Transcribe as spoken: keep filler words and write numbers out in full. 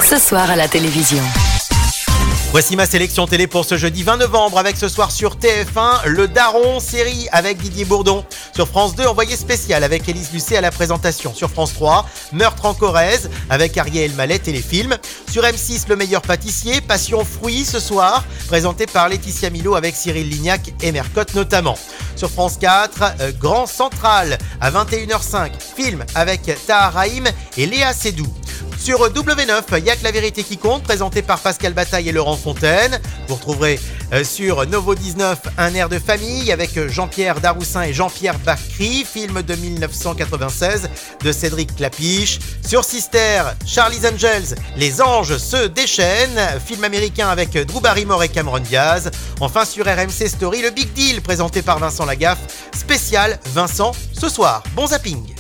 ce soir à la télévision. Voici ma sélection télé pour ce jeudi vingt novembre avec ce soir sur T F un, Le Daron, série avec Didier Bourdon. Sur France deux, Envoyé spécial avec Élise Lucet à la présentation. Sur France trois, Meurtre en Corrèze avec Ariel Mallet téléfilm. Sur M six, Le Meilleur Pâtissier, Passion Fruits ce soir, présenté par Laetitia Milo avec Cyril Lignac et Mercotte notamment. Sur France quatre, euh, Grand Central à vingt et une heures cinq, film avec Tahar Rahim et Léa Seydoux. Sur W neuf, Y'a que la vérité qui compte, présenté par Pascal Bataille et Laurent Fontaine. Vous retrouverez euh, sur Novo dix-neuf Un air de famille avec Jean-Pierre Daroussin et Jean-Pierre Bacry, film de dix-neuf cent quatre-vingt-seize de Cédric Clapiche. Sur Sister, Charlie's Angels, Les anges se déchaînent, film américain avec Drew Barrymore et Cameron Diaz. Enfin sur R M C Story, Le Big Deal, présenté par Vincent Lagaffe, spécial Vincent ce soir. Bon zapping.